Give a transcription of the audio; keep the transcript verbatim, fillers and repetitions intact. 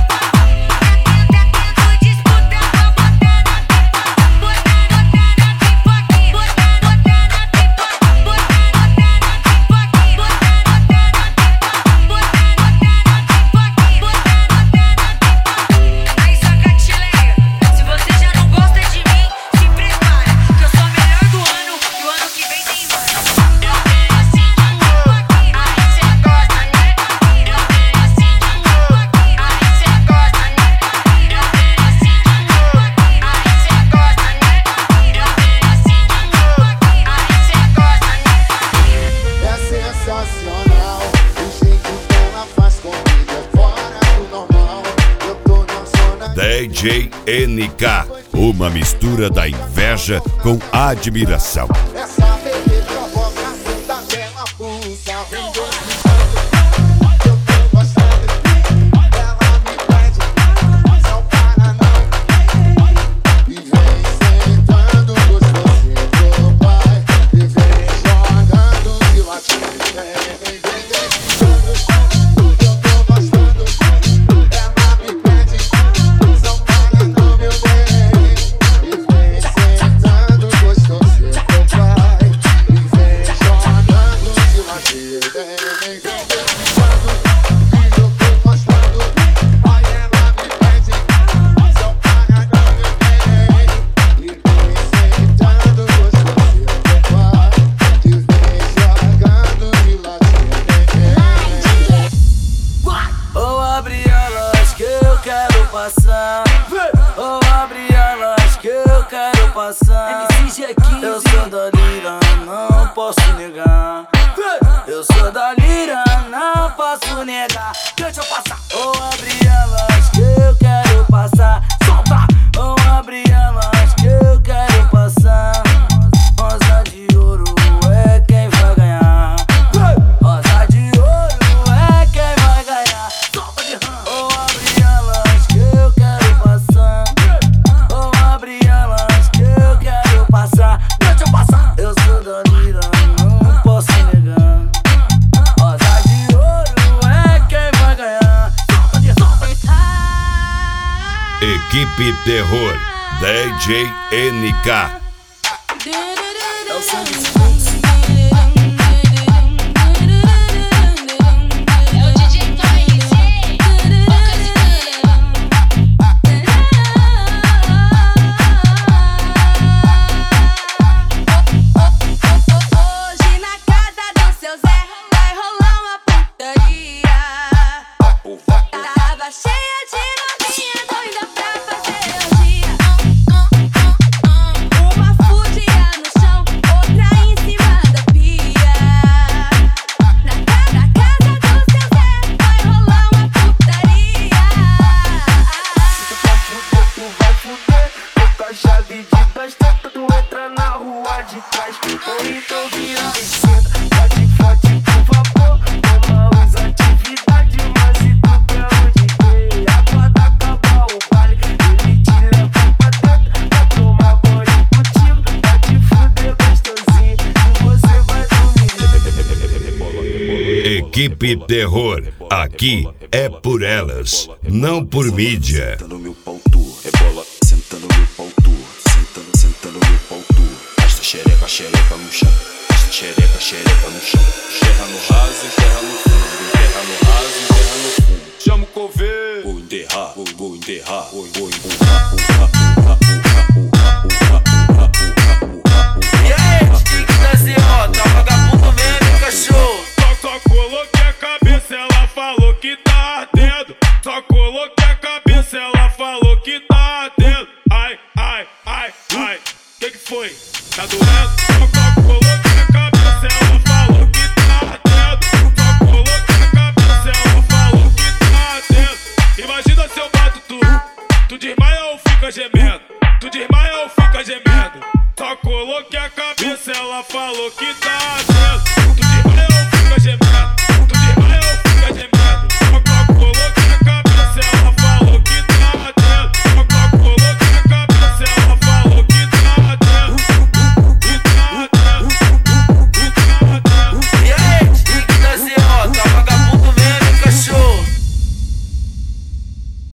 D J N K, uma mistura da inveja com admiração. Essa beleza provoca a bela pulsa. Vem dois eu tô gostando de mim. Ela me pede só para não. E vem sentando gostoso pro pai. E vem jogando de latim. Vem, vem, vem, vem. Eu tô gostando de mim. Ela me pede só para não, meu bem. E vem sentando gostoso pro pai. E vem jogando de latim. Vem, vem, vem. Ou abre elas que eu quero passar. Ou abre elas que eu quero passar. Eu sou da lira, não posso negar. Eu sou da lira, não posso negar. Deixa eu passar. Ou abre elas que eu quero passar. Solta. Ou abre elas que eu quero passar. Rosa de ouro é quem vai ganhar. Rosa de ouro é quem vai ganhar. Solta de rã. Ou abre elas que eu quero passar. Ou abre elas que eu quero passar. Deixa eu passar. Eu sou da lira, não posso negar. Rosa de ouro é quem vai ganhar. Solta de solta. Equipe Terror, D J N K. É o som dos fundos. É o D J Tom R C, hoje na casa do seu Zé vai rolar uma putaria. Tava cheia de novinha doida pra fazer orgia. Uma fudia no chão, outra em cima da pia. Na ca- na casa do seu Zé vai rolar uma putaria. Tu vai fuder, tô com a chave de dois tetos, tu entra na rua de trás. Ou então vira e senta, pode, pode, por favor. Toma os atividades, mas se tu quer o D J, acorda, acaba o baile. Ele te leva pra dentro, pra tomar banho contigo. Pode fuder gostosinho, e você vai dormir. Equipe Terror, aqui é por elas, não por mídia. Sentando meu pau tu, rebola, sentando meu pau tu, sentando, sentando meu pau tu. Esta xereca, xereca no chão, esta xereca, xereca no chão. Enterra no raso, enterra no fundo, enterra no raso, enterra no fundo. Chama o coveiro, vou enterrar, vou, vou enterrar, vou, vou empurrar, empurrar, empurrar, empurrar, empurrar, empurrar, empurrar, empurrar. E aí, Tic da Z O, tá vagabundo mesmo, cachorro? Toca Tá doendo? Só coloquei na cabeça, ela falou que tá ardendo. Só coloquei na cabeça, ela falou que tá ardendo. Imagina se eu bato tu, tu desmaia ou fica gemendo? Tu desmaia ou fica gemendo? Só coloquei a cabeça, ela falou que tá ardendo.